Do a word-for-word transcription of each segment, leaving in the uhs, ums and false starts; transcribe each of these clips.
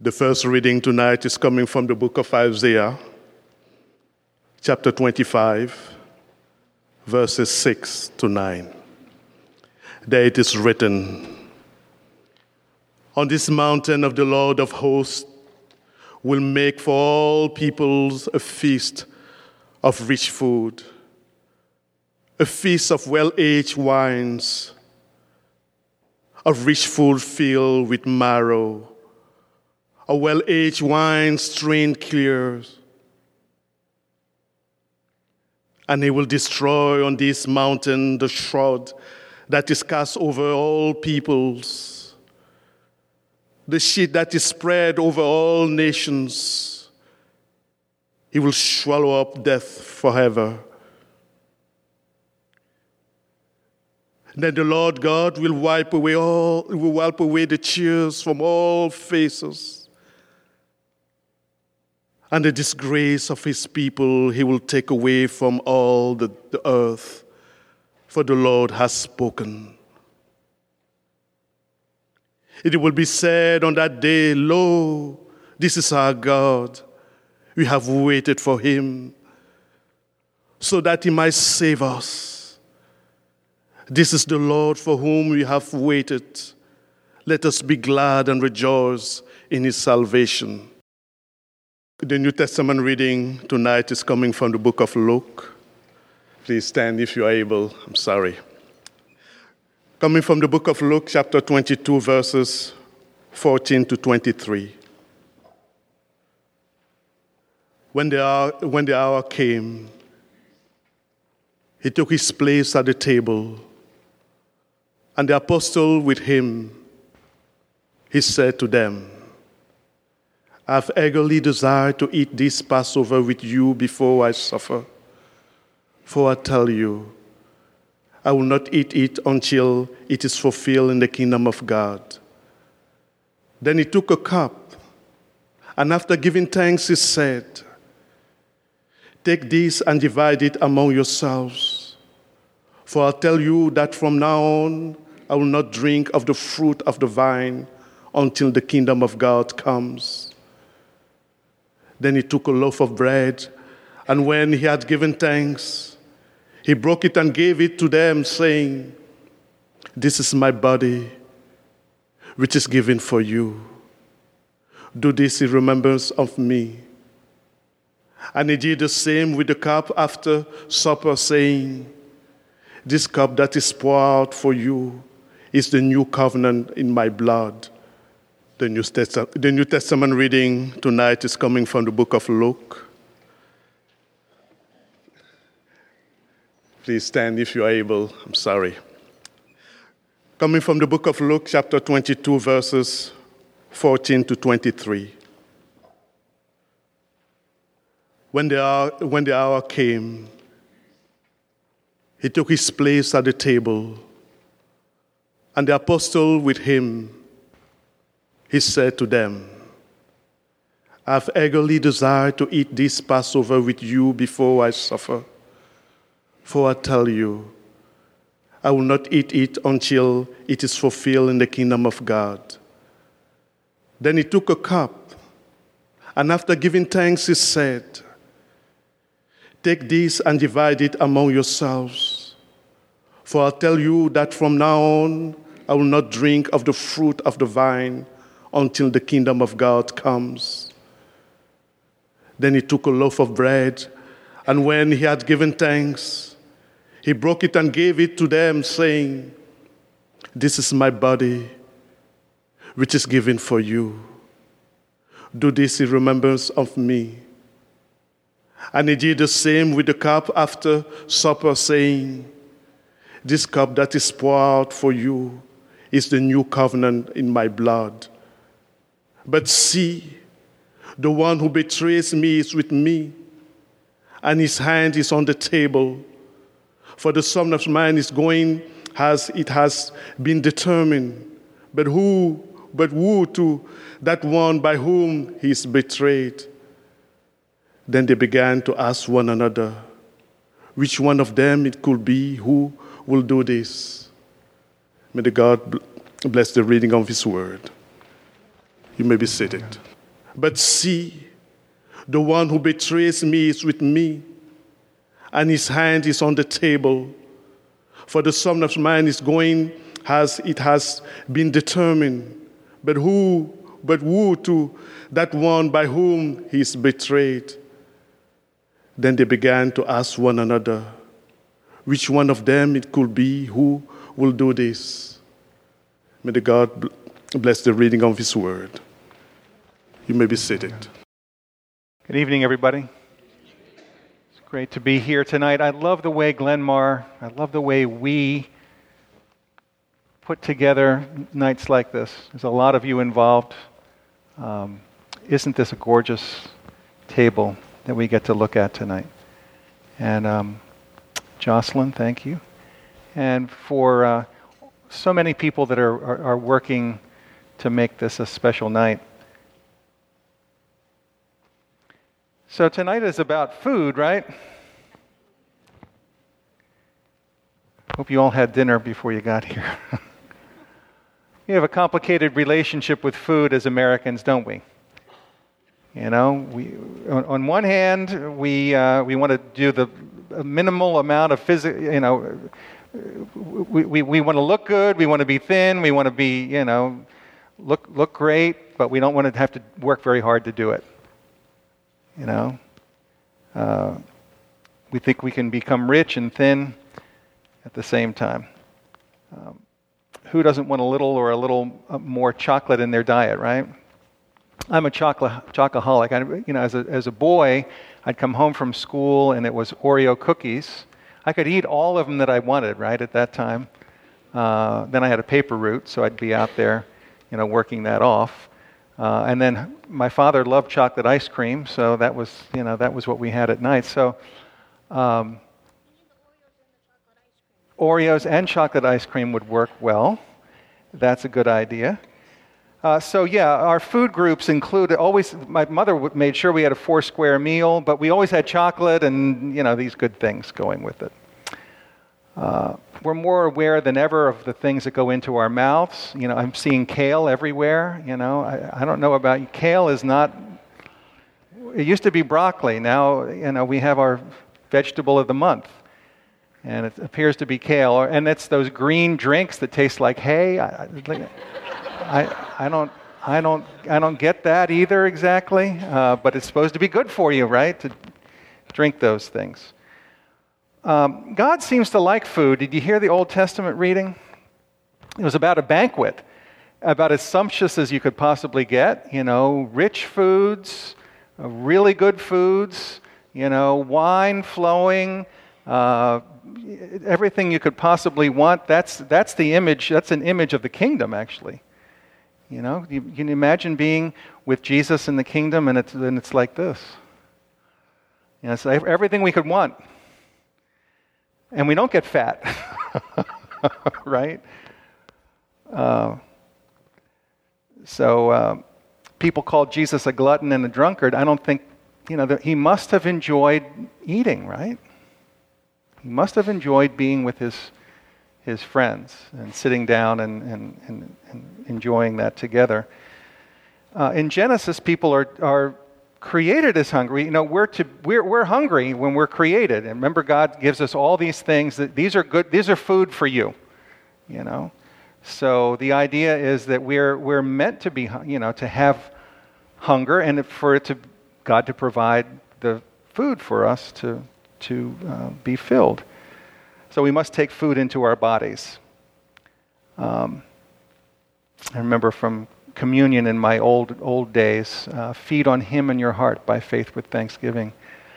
The first reading tonight is coming from the book of Isaiah, chapter twenty-five, verses six to nine. There it is written, "On this mountain of the Lord of hosts will make for all peoples a feast of rich food, a feast of well-aged wines, of rich food filled with marrow, a well-aged wine strained clear. And he will destroy on this mountain the shroud that is cast over all peoples, the sheet that is spread over all nations. He will swallow up death forever. Then the Lord God will wipe away all, will wipe away the tears from all faces. And the disgrace of his people he will take away from all the, the earth, for the Lord has spoken. It will be said on that day, Lo, this is our God. We have waited for him, so that he might save us. This is the Lord for whom we have waited. Let us be glad and rejoice in his salvation." The New Testament reading tonight is coming from the book of Luke. Please stand if you are able. I'm sorry. Coming from the book of Luke, chapter twenty-two, verses fourteen to twenty-three. When the hour, when the hour came, he took his place at the table, and the apostle with him. He said to them, "I have eagerly desired to eat this Passover with you before I suffer. For I tell you, I will not eat it until it is fulfilled in the kingdom of God." Then he took a cup, and after giving thanks, he said, "Take this and divide it among yourselves. For I tell you that from now on, I will not drink of the fruit of the vine until the kingdom of God comes." Then he took a loaf of bread, and when he had given thanks, he broke it and gave it to them, saying, "This is my body, which is given for you. Do this in remembrance of me." And he did the same with the cup after supper, saying, "This cup that is poured out for you is the new covenant in my blood." The New Testament, the New Testament reading tonight is coming from the book of Luke. Please stand if you are able. I'm sorry. Coming from the book of Luke, chapter twenty-two, verses fourteen to twenty-three. When the hour, when the hour came, he took his place at the table, and the apostle with him. He said to them, "I have eagerly desired to eat this Passover with you before I suffer. For I tell you, I will not eat it until it is fulfilled in the kingdom of God." Then he took a cup, and after giving thanks, he said, "Take this and divide it among yourselves. For I tell you that from now on, I will not drink of the fruit of the vine until the kingdom of God comes." Then he took a loaf of bread, and when he had given thanks, he broke it and gave it to them, saying, "This is my body, which is given for you. Do this in remembrance of me." And he did the same with the cup after supper, saying, "This cup that is poured out for you is the new covenant in my blood. But see, the one who betrays me is with me, and his hand is on the table. For the Son of Man is going as it has been determined. But who, but who to that one by whom he is betrayed?" Then they began to ask one another, which one of them it could be who will do this. May the God bless the reading of his word. You may be seated. But see, the one who betrays me is with me, and his hand is on the table. For the Son of Man is going as it has been determined. But who, but who to that one by whom he is betrayed? Then they began to ask one another, which one of them it could be who will do this. May the God bless the reading of his word. You may be seated. Good evening, everybody. It's great to be here tonight. I love the way Glenmar, I love the way we put together nights like this. There's a lot of you involved. Um, isn't this a gorgeous table that we get to look at tonight? And um, Jocelyn, thank you. And for uh, so many people that are, are, are working to make this a special night. So tonight is about food, right? Hope you all had dinner before you got here. We have a complicated relationship with food as Americans, don't we? You know, we on, on one hand, we uh, we want to do the minimal amount of physical, you know, we, we, we want to look good, we want to be thin, we want to be, you know, look look great, but we don't want to have to work very hard to do it. You know, uh, we think we can become rich and thin at the same time. Um, who doesn't want a little or a little more chocolate in their diet, right? I'm a chocolate chocoholic. I, you know, as a as a boy, I'd come home from school and it was Oreo cookies. I could eat all of them that I wanted, right, at that time. Uh, then I had a paper route, so I'd be out there, you know, working that off. Uh, and then my father loved chocolate ice cream, so that was, you know, that was what we had at night. So, um, Oreos and chocolate ice cream would work well. That's a good idea. Uh, so yeah, our food groups included always. My mother made sure we had a four-square meal, but we always had chocolate and, you know, these good things going with it. Uh, we're more aware than ever of the things that go into our mouths. You know, I'm seeing kale everywhere. You know, I, I don't know about you. Kale is not. It used to be broccoli. Now, you know, we have our vegetable of the month, and it appears to be kale. And it's those green drinks that taste like hay. I, I, I don't, I don't, I don't get that either exactly. Uh, but it's supposed to be good for you, right? To drink those things. Um, God seems to like food. Did you hear the Old Testament reading? It was about a banquet, about as sumptuous as you could possibly get. You know, rich foods, uh, really good foods. You know, wine flowing, uh, everything you could possibly want. That's that's the image. That's an image of the kingdom, actually. You know, you, you can imagine being with Jesus in the kingdom, and it's and it's like this. You know, it's everything we could want. And we don't get fat, right? Uh, so uh, people called Jesus a glutton and a drunkard. I don't think, you know, that he must have enjoyed eating, right? He must have enjoyed being with his his friends and sitting down and, and, and, and enjoying that together. Uh, in Genesis, people are are created as hungry. You know, we're to we're we're hungry when we're created. And remember, God gives us all these things that these are good. These are food for you. You know, so the idea is that we're we're meant to be, you know, to have hunger, and for it to God to provide the food for us to to uh, be filled. So we must take food into our bodies. Um, I remember from communion in my old old days, uh, feed on him in your heart by faith with thanksgiving.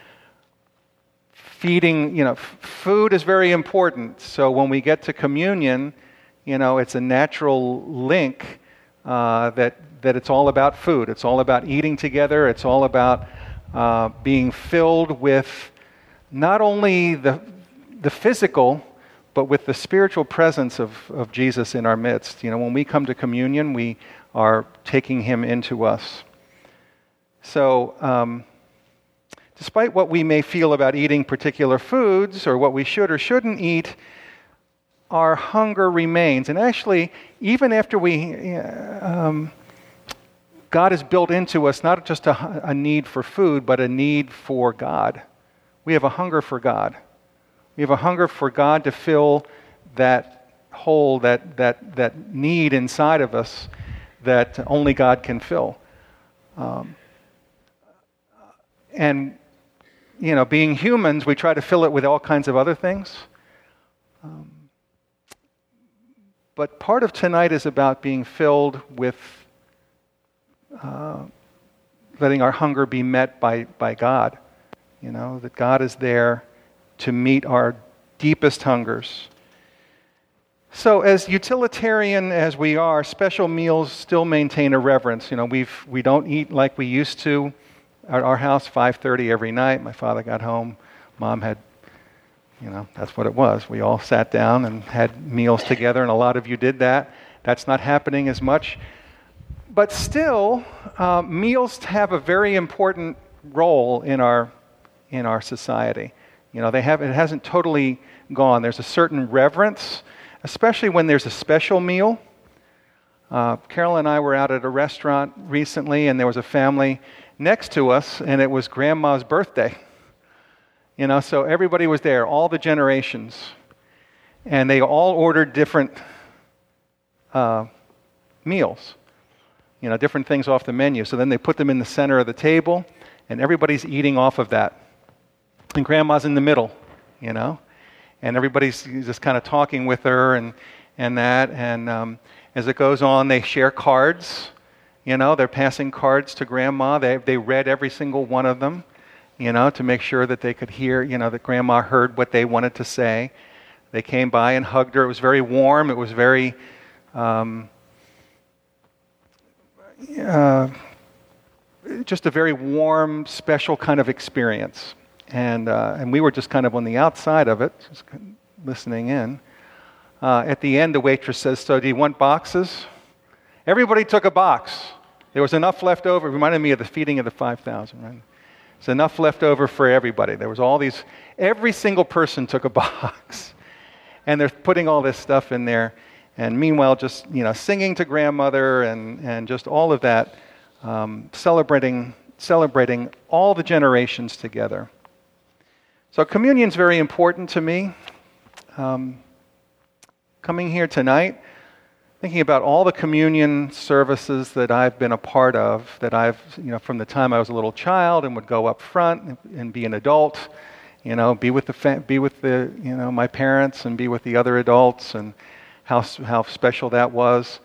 Feeding, you know, f- food is very important. So when we get to communion, you know, it's a natural link uh, that that it's all about food. It's all about eating together. It's all about uh, being filled with not only the the physical, but with the spiritual presence of, of Jesus in our midst. You know, when we come to communion, we are taking him into us. So, um, despite what we may feel about eating particular foods or what we should or shouldn't eat, our hunger remains. And actually, even after we, um, God has built into us not just a, a need for food, but a need for God. We have a hunger for God. We have a hunger for God to fill that hole, that that that need inside of us that only God can fill. Um, and you know, being humans, we try to fill it with all kinds of other things. Um, but part of tonight is about being filled with uh, letting our hunger be met by by God. You know, that God is there to meet our deepest hungers. So as utilitarian as we are, special meals still maintain a reverence. You know, we've, we don't eat like we used to at our house, five thirty every night. My father got home. Mom had, you know, that's what it was. We all sat down and had meals together, and a lot of you did that. That's not happening as much. But still, uh, meals have a very important role in our in our society. You know, they have it hasn't totally gone. There's a certain reverence, especially when there's a special meal. Uh, Carol and I were out at a restaurant recently, and there was a family next to us, and it was Grandma's birthday. You know, so everybody was there, all the generations, and they all ordered different uh, meals. You know, different things off the menu. So then they put them in the center of the table, and everybody's eating off of that. And Grandma's in the middle, you know, and everybody's just kind of talking with her and, and that. And um, as it goes on, they share cards. You know, they're passing cards to Grandma. They they read every single one of them, you know, to make sure that they could hear, you know, that Grandma heard what they wanted to say. They came by and hugged her. It was very warm. It was very, um, uh, just a very warm, special kind of experience. And uh, and we were just kind of on the outside of it, just listening in. Uh, at the end, the waitress says, "So do you want boxes?" Everybody took a box. There was enough left over. It reminded me of the feeding of the five thousand, right? There's enough left over for everybody. There was all these, every single person took a box. And they're putting all this stuff in there. And meanwhile, just, you know, singing to grandmother and, and just all of that, um, celebrating, celebrating all the generations together. So communion's very important to me. Um, coming here tonight, thinking about all the communion services that I've been a part of, that I've, you know, from the time I was a little child and would go up front and, and be an adult, you know, be with the fa- be with the, you know, my parents and be with the other adults, and how how special that was.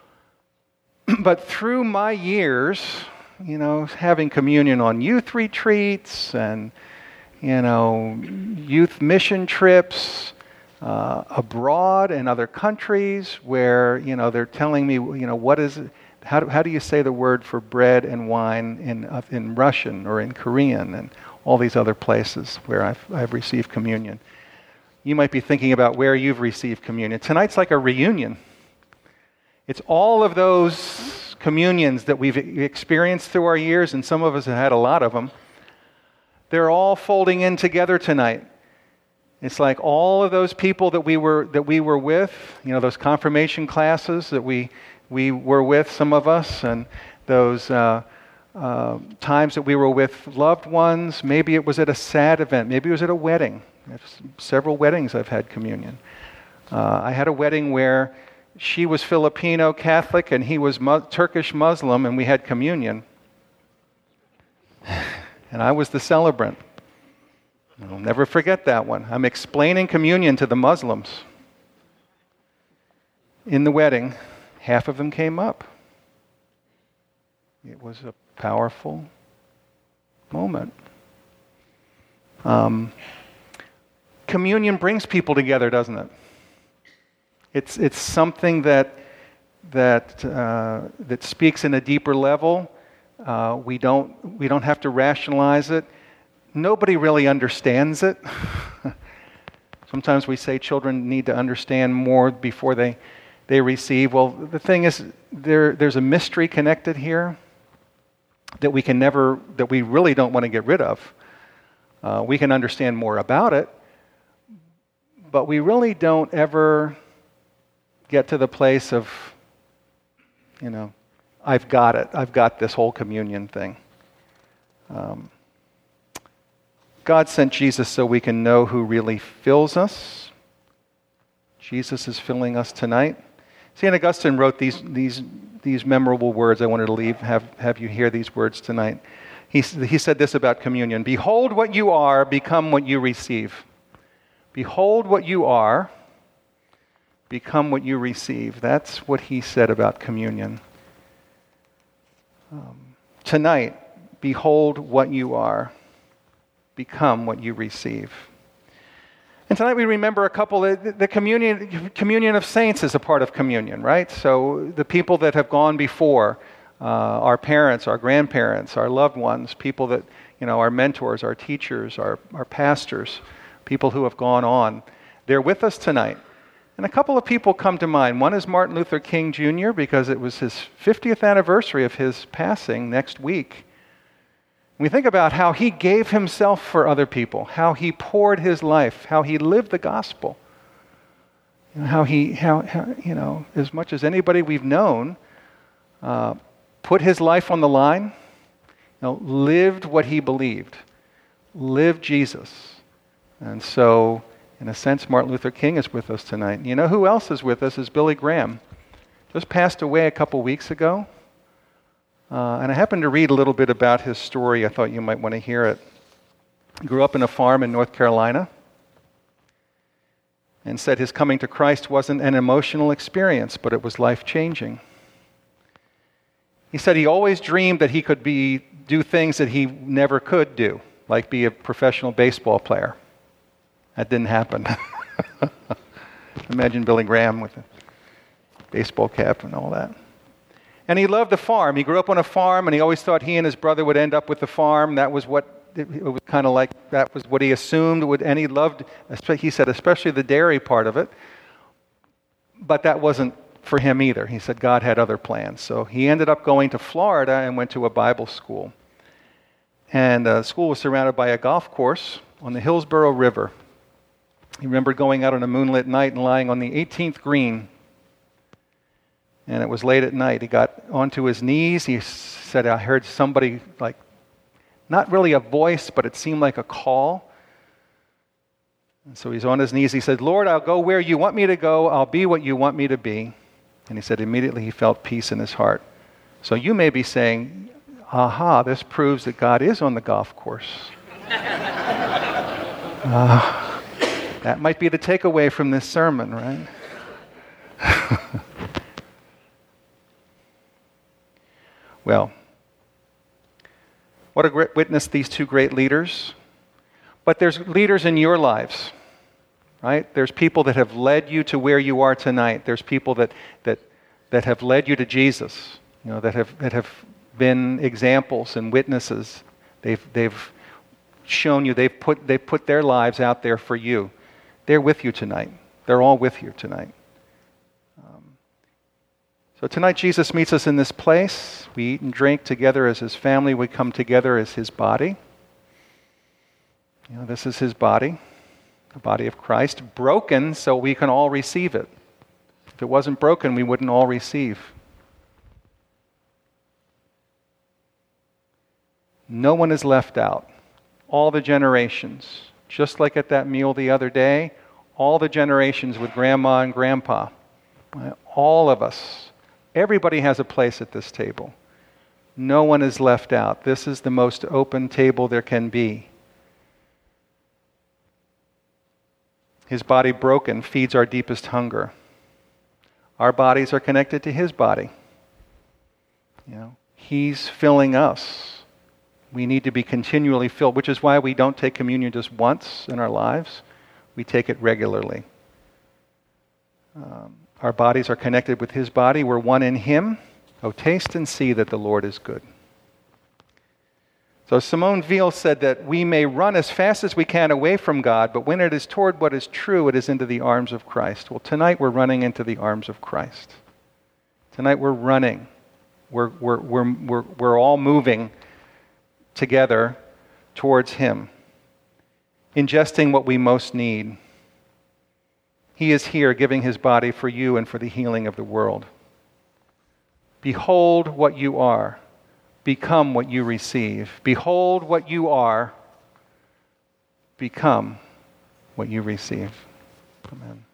But through my years, you know, having communion on youth retreats and, you know, youth mission trips, Uh, abroad in other countries where, you know, they're telling me, you know, what is, how do, how do you say the word for bread and wine in uh, in Russian or in Korean, and all these other places where I've, I've received communion. You might be thinking about where you've received communion. Tonight's like a reunion. It's all of those communions that we've experienced through our years, and some of us have had a lot of them. They're all folding in together tonight. It's like all of those people that we were that we were with, you know, those confirmation classes that we we were with, some of us, and those uh, uh, times that we were with loved ones. Maybe it was at a sad event. Maybe it was at a wedding. Several weddings I've had communion. Uh, I had a wedding where she was Filipino Catholic and he was Mu- Turkish Muslim, and we had communion. And I was the celebrant. I'll never forget that one. I'm explaining communion to the Muslims. In the wedding, half of them came up. It was a powerful moment. Um, communion brings people together, doesn't it? It's it's something that that uh, that speaks in a deeper level. Uh, we don't we don't have to rationalize it. Nobody really understands it. Sometimes we say children need to understand more before they, they receive. Well, the thing is, there there's a mystery connected here that we can never, that we really don't want to get rid of. Uh, we can understand more about it, but we really don't ever get to the place of, you know, I've got it. I've got this whole communion thing. Um, God sent Jesus so we can know who really fills us. Jesus is filling us tonight. Saint Augustine wrote these these these memorable words. I wanted to leave have have you hear these words tonight. He he said this about communion: "Behold what you are, become what you receive." Behold what you are, become what you receive. That's what he said about communion. Um, tonight, behold what you are, become what you receive. And tonight we remember a couple of, the communion, communion of saints is a part of communion, right? So the people that have gone before, uh, our parents, our grandparents, our loved ones, people that, you know, our mentors, our teachers, our, our pastors, people who have gone on, they're with us tonight. And a couple of people come to mind. One is Martin Luther King Junior, because it was his fiftieth anniversary of his passing next week. We think about how he gave himself for other people, how he poured his life, how he lived the gospel, you know, how he, how, how you know, as much as anybody we've known, uh, put his life on the line, you know, lived what he believed, lived Jesus. And so, in a sense, Martin Luther King is with us tonight. You know who else is with us is Billy Graham. Just passed away a couple weeks ago. Uh, and I happened to read a little bit about his story. I thought you might want to hear it. He grew up in a farm in North Carolina and said his coming to Christ wasn't an emotional experience, but it was life-changing. He said he always dreamed that he could be do things that he never could do, like be a professional baseball player. That didn't happen. Imagine Billy Graham with a baseball cap and all that. And he loved the farm. He grew up on a farm, and he always thought he and his brother would end up with the farm. That was what, it was kind of like, that was what he assumed would, and he loved, he said, especially the dairy part of it. But that wasn't for him either. He said God had other plans. So he ended up going to Florida and went to a Bible school. And uh, the school was surrounded by a golf course on the Hillsborough River. He remembered going out on a moonlit night and lying on the eighteenth green. And it was late at night. He got onto his knees. He said, I heard somebody, like, not really a voice, but it seemed like a call. And so he's on his knees. He said, Lord, I'll go where you want me to go. I'll be what you want me to be. And he said immediately he felt peace in his heart. So you may be saying, aha, this proves that God is on the golf course. uh, That might be the takeaway from this sermon, right? Well, what a great witness, these two great leaders. But there's leaders in your lives, right? There's people that have led you to where you are tonight. There's people that that that have led you to Jesus, you know, that have that have been examples and witnesses. They've they've shown you, they've put they've put their lives out there for you. They're with you tonight. They're all with you tonight. Um, so tonight Jesus meets us in this place. We eat and drink together as his family. We come together as his body. You know, this is his body, the body of Christ, broken so we can all receive it. If it wasn't broken, we wouldn't all receive. No one is left out. All the generations. Just like at that meal the other day, all the generations with grandma and grandpa, all of us, everybody has a place at this table. No one is left out. This is the most open table there can be. His body broken feeds our deepest hunger. Our bodies are connected to his body. You know, he's filling us. We need to be continually filled, which is why we don't take communion just once in our lives. We take it regularly. Um, our bodies are connected with his body. We're one in him. Oh, taste and see that the Lord is good. So Simone Weil said that we may run as fast as we can away from God, but when it is toward what is true, it is into the arms of Christ. Well, tonight we're running into the arms of Christ. Tonight we're running. We're, we're, we're, we're, we're all moving together towards him, ingesting what we most need. He is here giving his body for you and for the healing of the world. Behold what you are. Become what you receive. Behold what you are. Become what you receive. Amen.